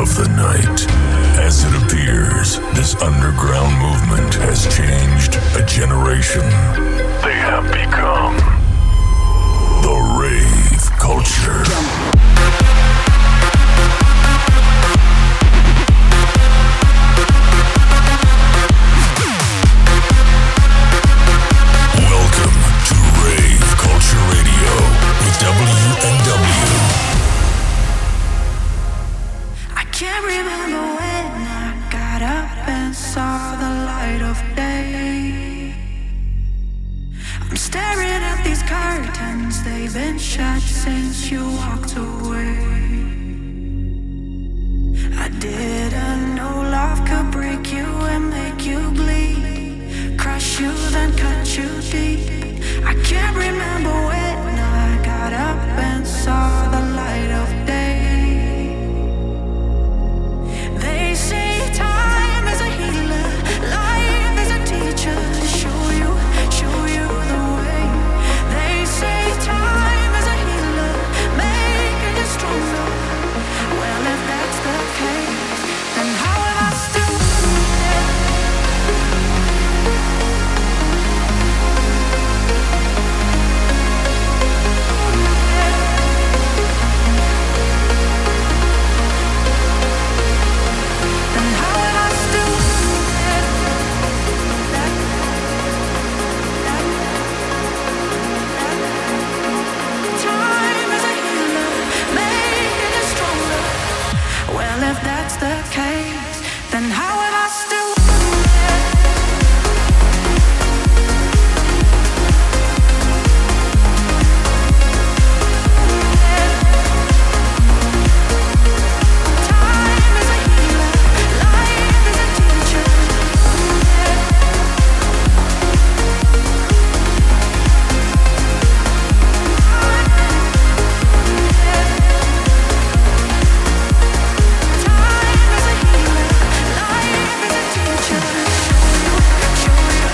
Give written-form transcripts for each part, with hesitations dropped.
of the night. As it appears, this underground movement has changed a generation. They have become the rave culture. Welcome to Rave Culture Radio with WNW. I can't remember when I got up and saw the light of day. I'm staring at these curtains, they've been shut since you walked away. I didn't know love could break you and make you bleed, crush you then cut you deep. I can't remember when I got up and saw the light of day. They say time is a healer, life is a teacher, show you the way. They say time is a healer, making you stronger. Well, if that's the case, then how am I still here? Then how am I still here? Time is a healer, making you stronger. Well, if that's the case, then how am I still here? Time is a healer, life is a teacher. Time is a healer, life is a teacher. Show you.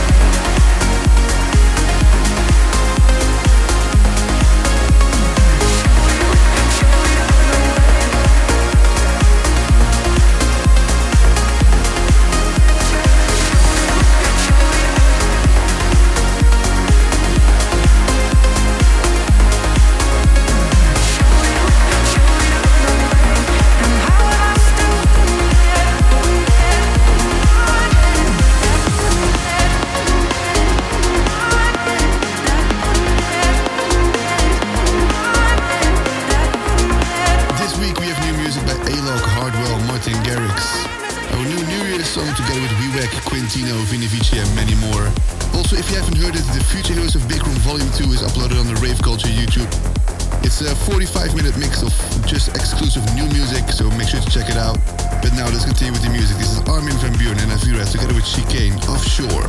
And how am I still This week we have new music by Alok, Hardwell, Martin Garrix. Our new New Year's song together with Wewek, Quintino, Vini Vici and many more. Also, if you haven't heard it, the Future Heroes of Big Room Volume 2 is uploaded on the Rave Culture YouTube. It's a 45-minute mix of just exclusive new music, so make sure to check it out. But now let's continue with the music. This is Armin van Buuren and Avira together with Chicane, Offshore.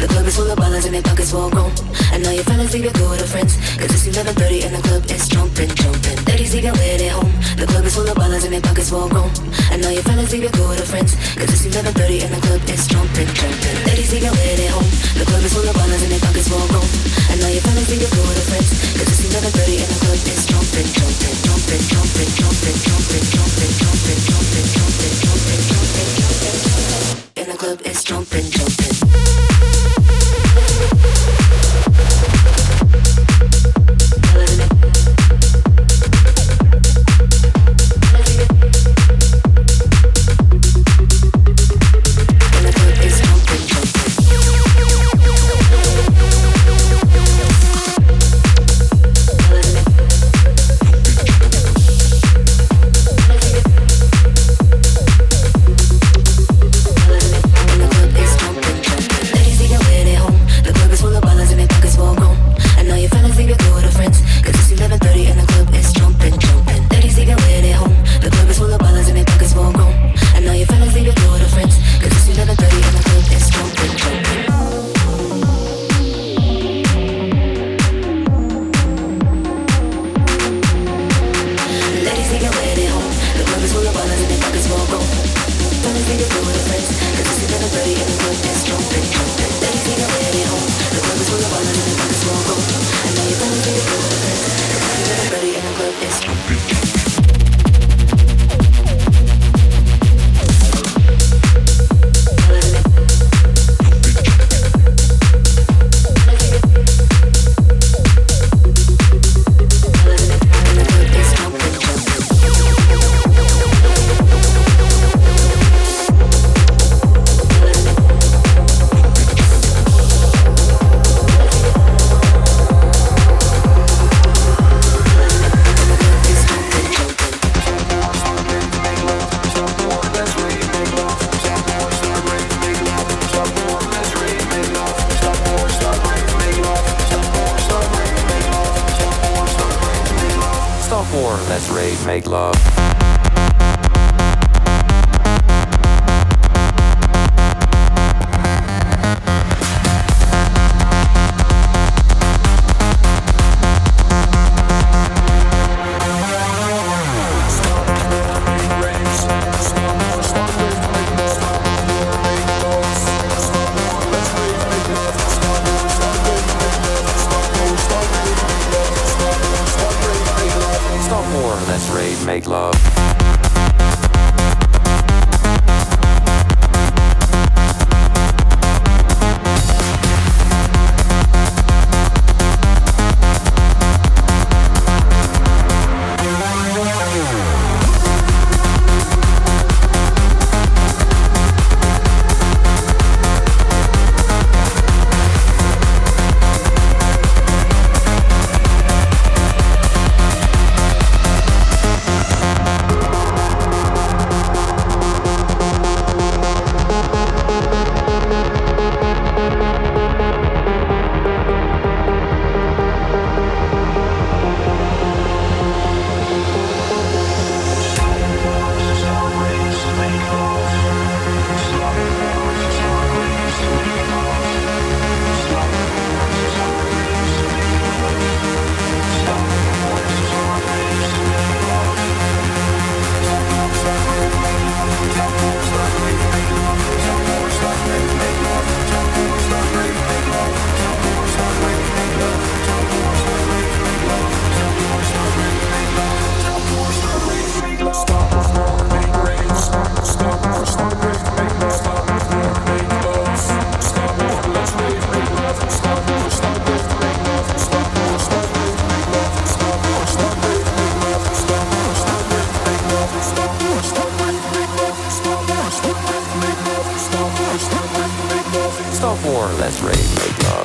The club is full of ballers and their pockets full grown. And now your fellas leave your girl with her friends, cause it's 11:30 and the club is jumping, jumping. Ladies leave your lady at home. The club is full of ballers and their pockets full grown. And now your fellas leave your girl with her friends, cause it's 11:30 and the club is jumping, jumping. Ladies leave your lady at home. The club is full of ballers and their pockets full grown. And now your fellas leave your girl with her friends, cause it's 11:30 and the club is jumping, jumping, jumping, jumping, jumping, jumping, jumping, jumping, jumping, jumping, jumping, jumping, jumping. And the club is jumping, jumping. Make love. Make love. Stop war, let's rave, make love.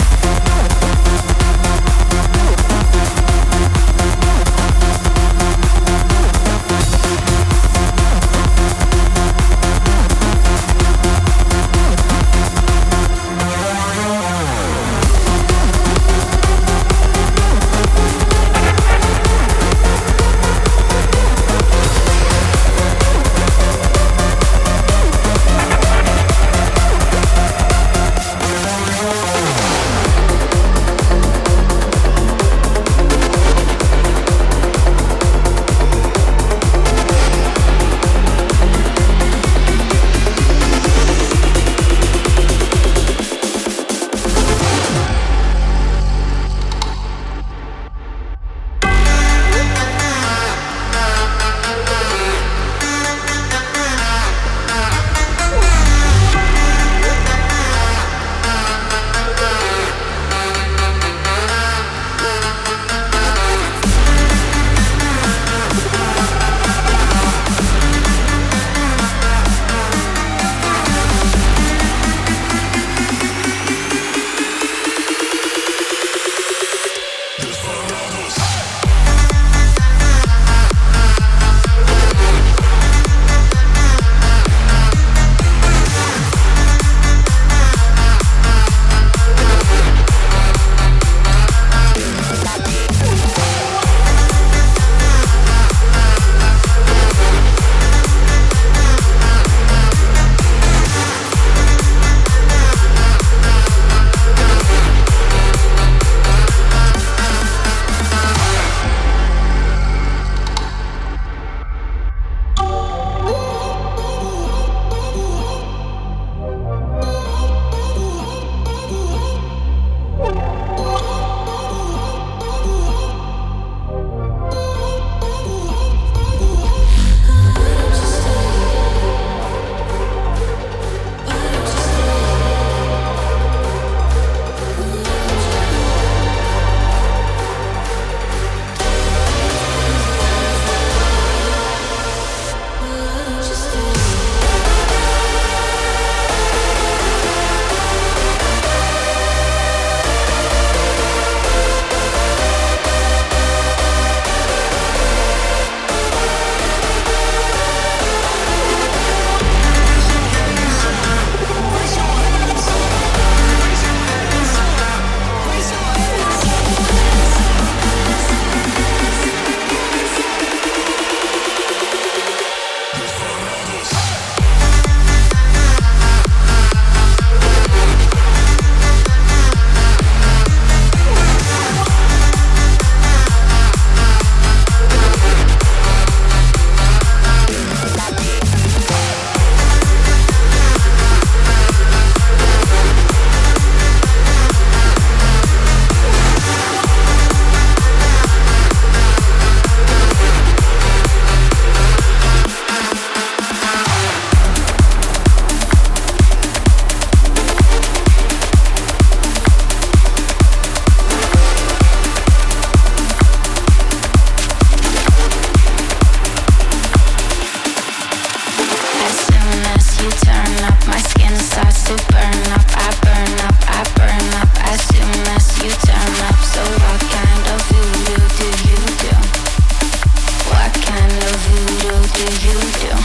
you turn up, my skin starts to burn up. I burn up, I burn up as soon as you turn up. So what kind of voodoo do you do? What kind of voodoo do you do?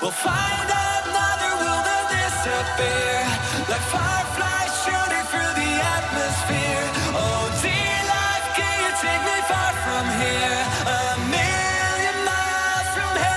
We'll find another world and disappear like fireflies shooting through the atmosphere. Oh, dear life, can you take me far from here? A million miles from here.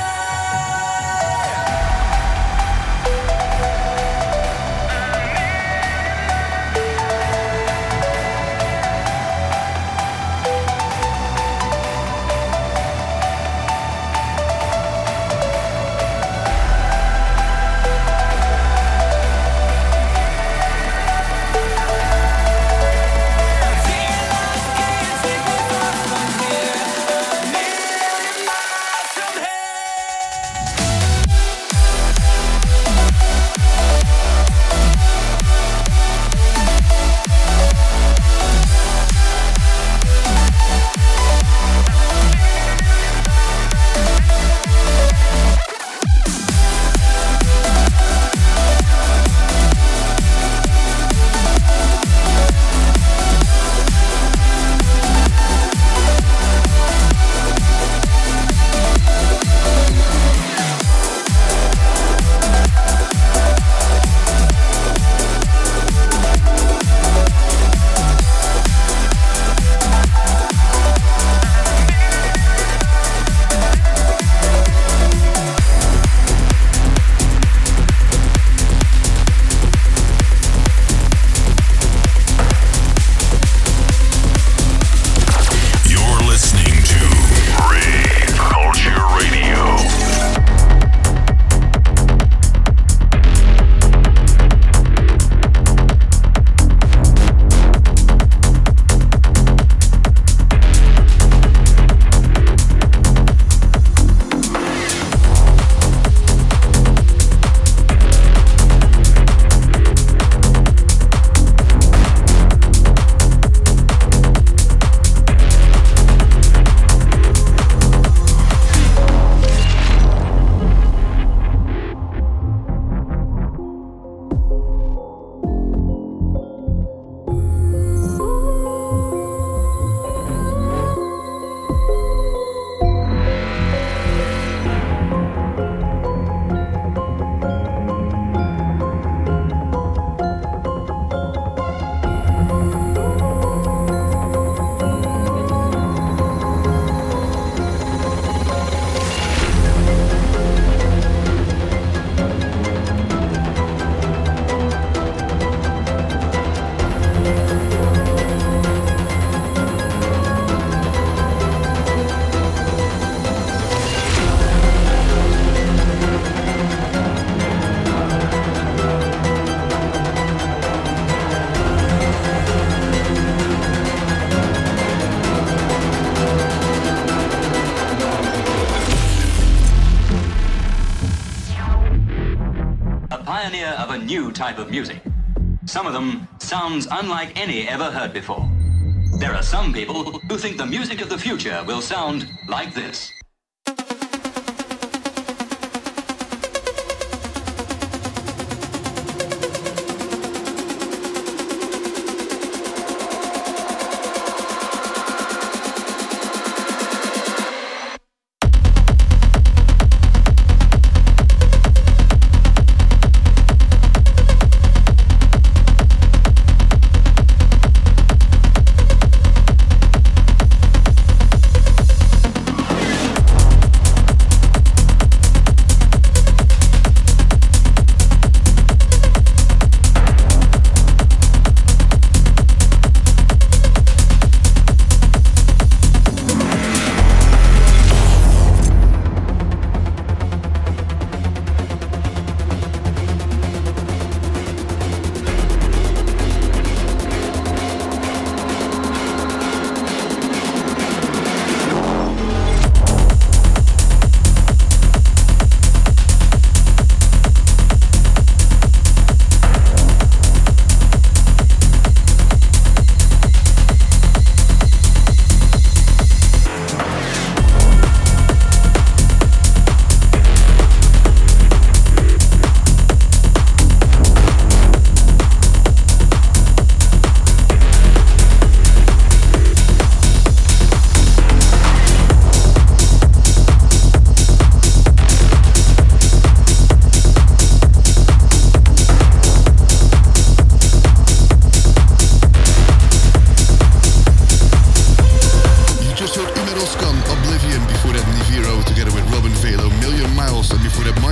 New type of music. Some of them sounds unlike any ever heard before. There are some people who think the music of the future will sound like this.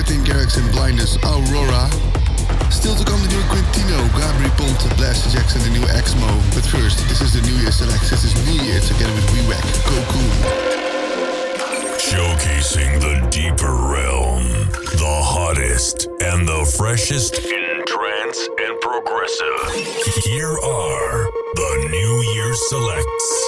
Martin Garrix and Blindness, Aurora. Still to come, the new Quintino, Gabri Ponte, Blaster Jackson, the new Exmo. But first, this is the New Year Select. This is New Year together with WeWack, Cocoon. Showcasing the deeper realm, the hottest and the freshest in trance and progressive. Here are the New Year Selects.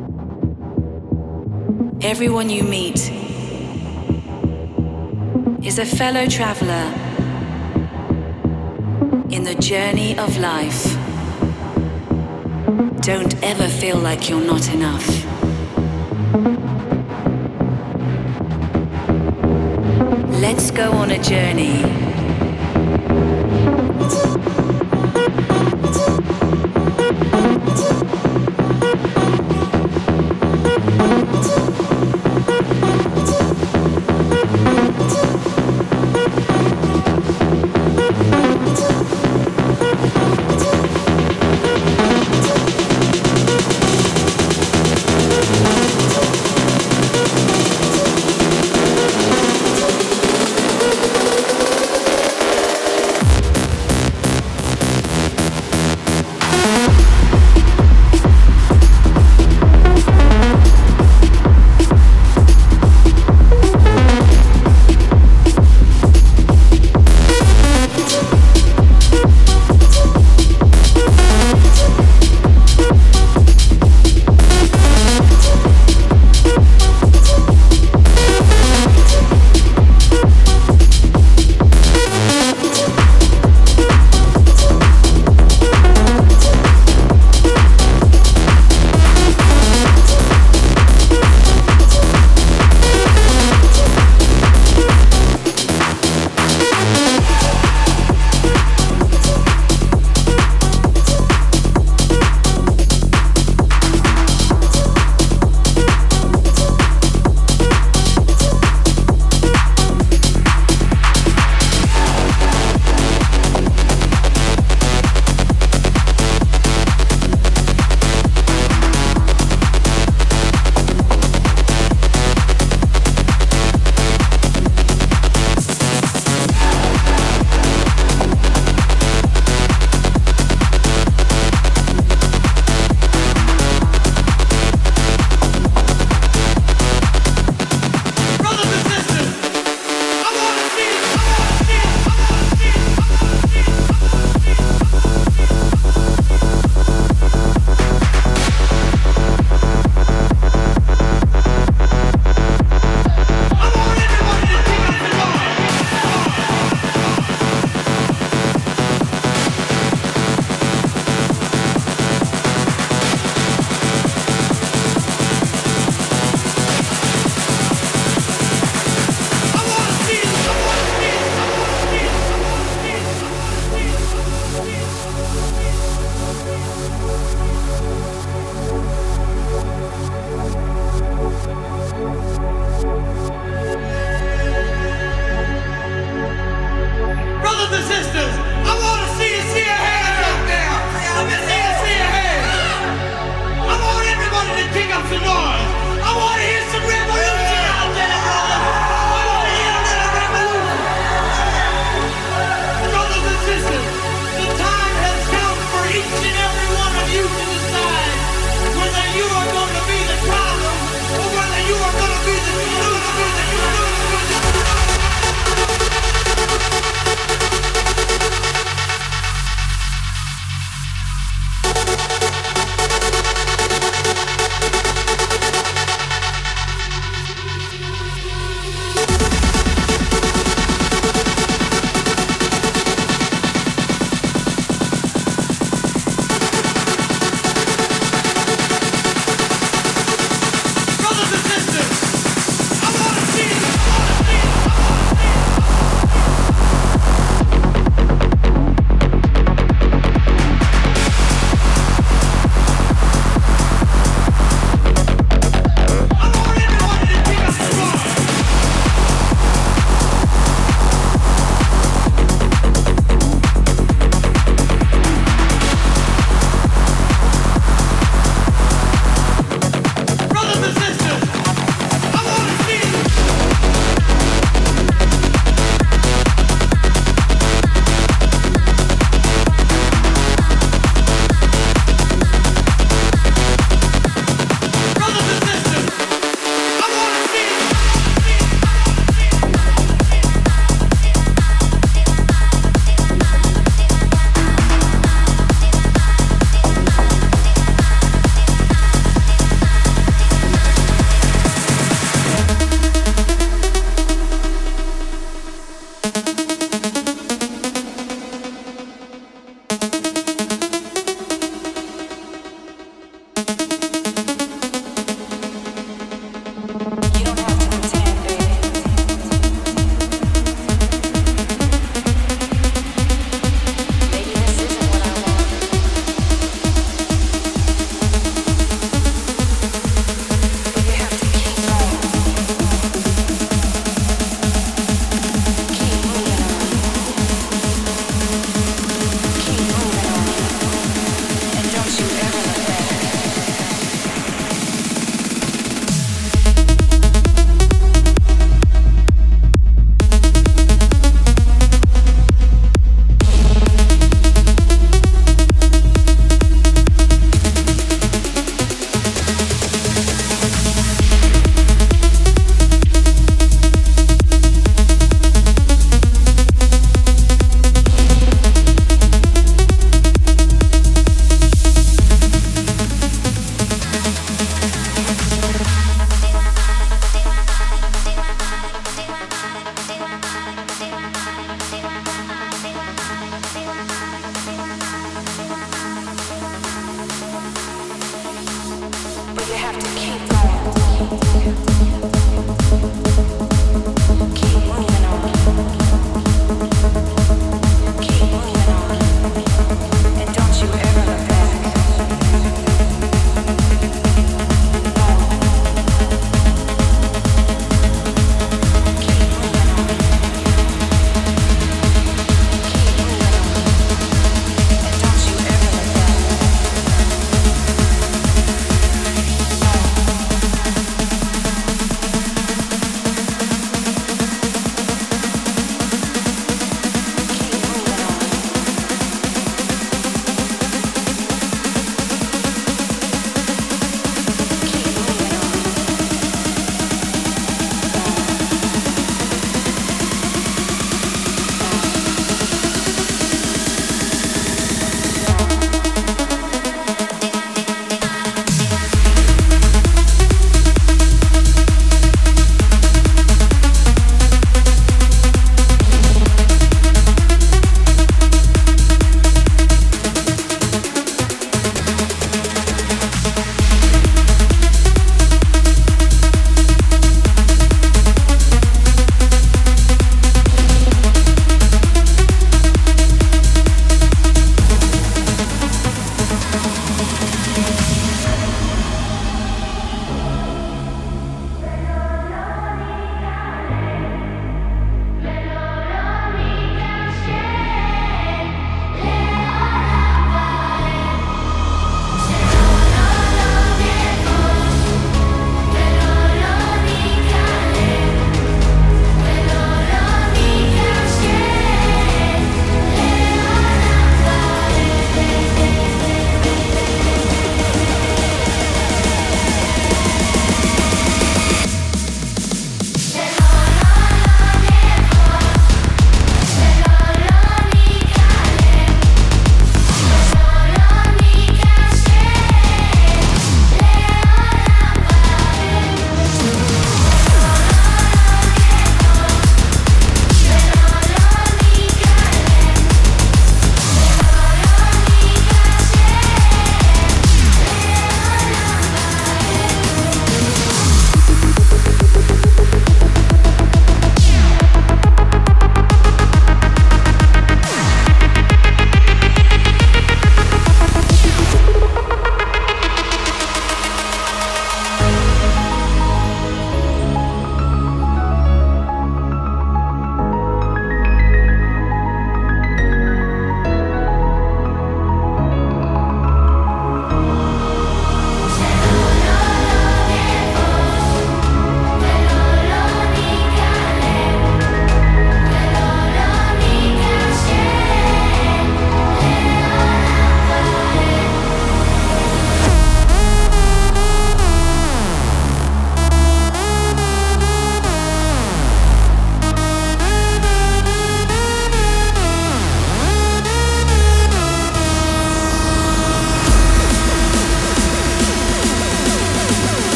Everyone you meet is a fellow traveler in the journey of life. Don't ever feel like you're not enough. Let's go on a journey.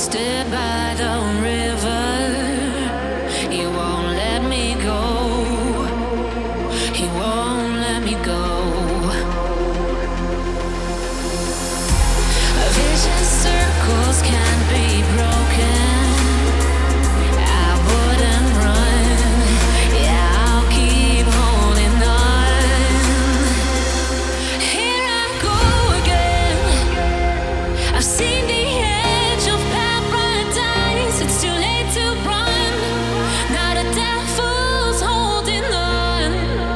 wasted by the river. He won't let me go. He won't let me go. Vicious circles can't be broken. I wouldn't run. Yeah, I'll keep holding on. Here I go again. I've seen the edge of paradise. It's too late to run. Now the devil's holding on.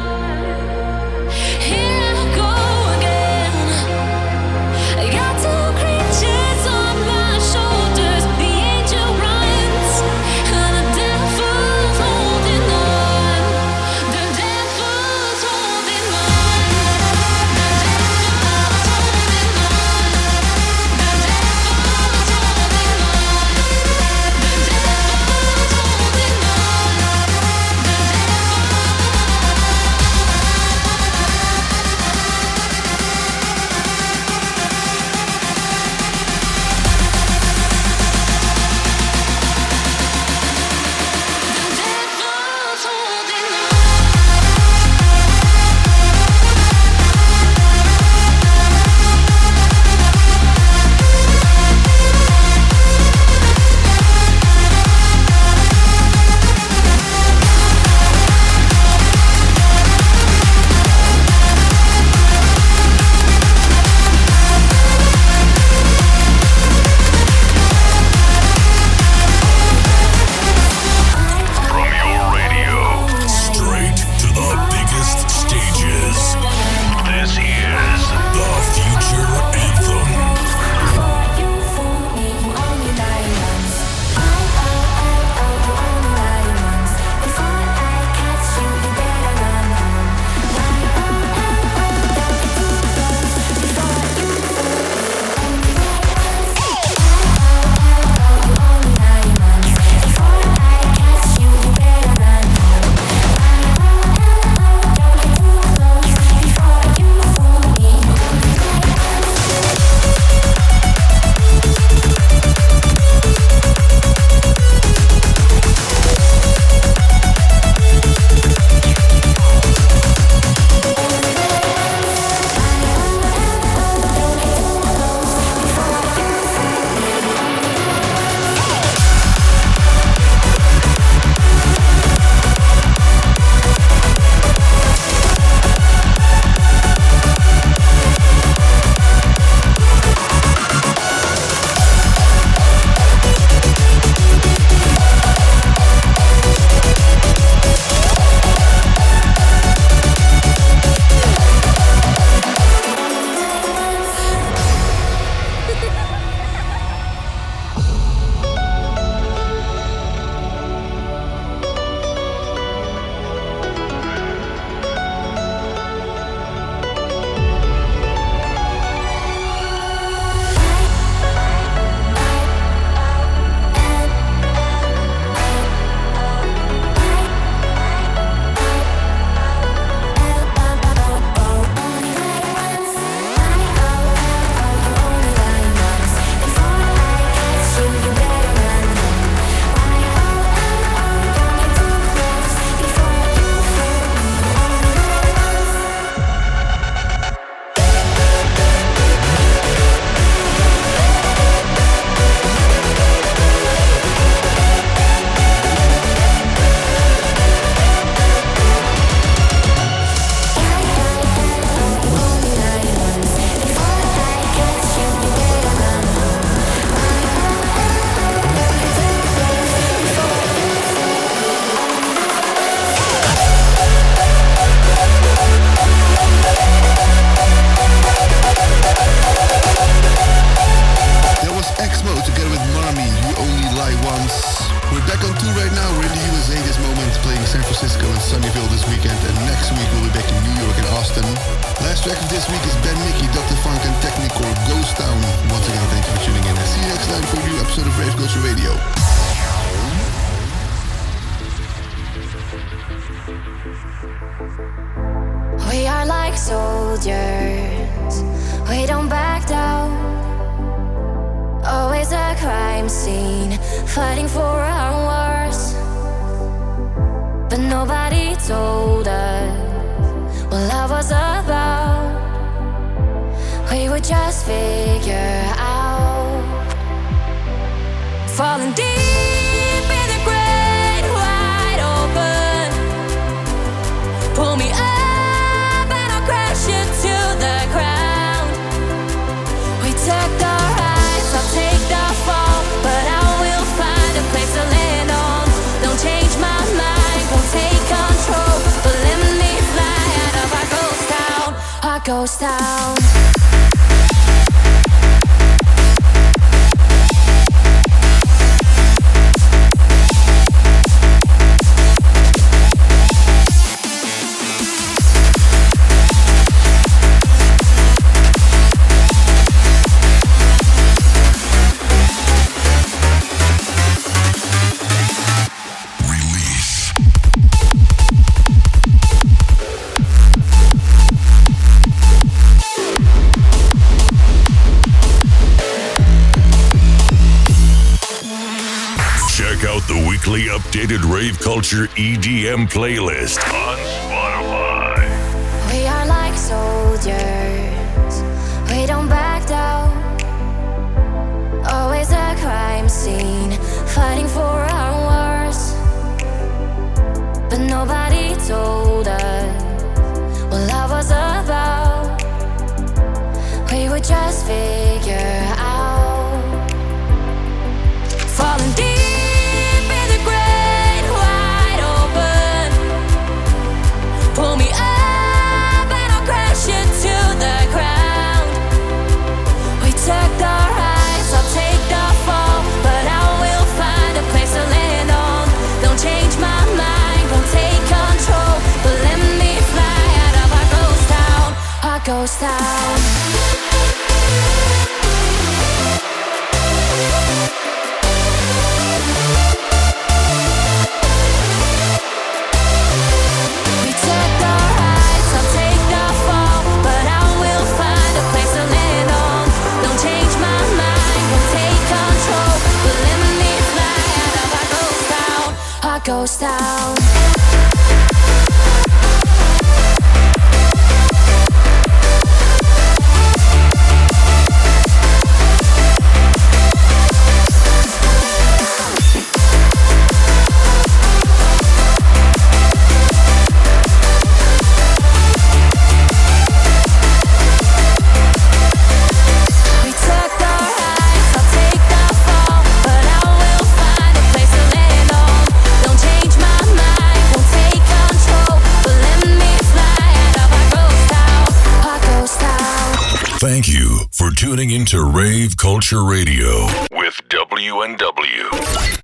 Here I go again. I got two creatures on my shoulders. The angel runs, and the devil's holding on. The devil's holding on. The devil's holding on. The devil's holding on. The devil's holding From your radio, straight to the biggest stages. This is the Future Anthem. We are like soldiers, we don't back down. Always a crime scene, fighting for our wars. But nobody told us what love was about. We would just figure out. Falling deep in the great wide open. Pull me up and I'll crash you to the ground. We took the rise, I'll take the fall, but I will find a place to land on. Don't change my mind, won't take control, but let me fly out of our ghost town, our ghost town. Updated rave culture EDM playlist on Spotify. We are like soldiers, we don't back down. Always a crime scene, fighting for our wars. But nobody told us what love was about. We would just figure out. Falling deep. Pull me up and I'll crash you to the ground. We took the rise, I'll take the fall, but I will find a place to land on. Don't change my mind, won't take control, but let me fly out of our ghost town, our ghost town. Ghost town. Thank you for tuning into Rave Culture Radio with WNW.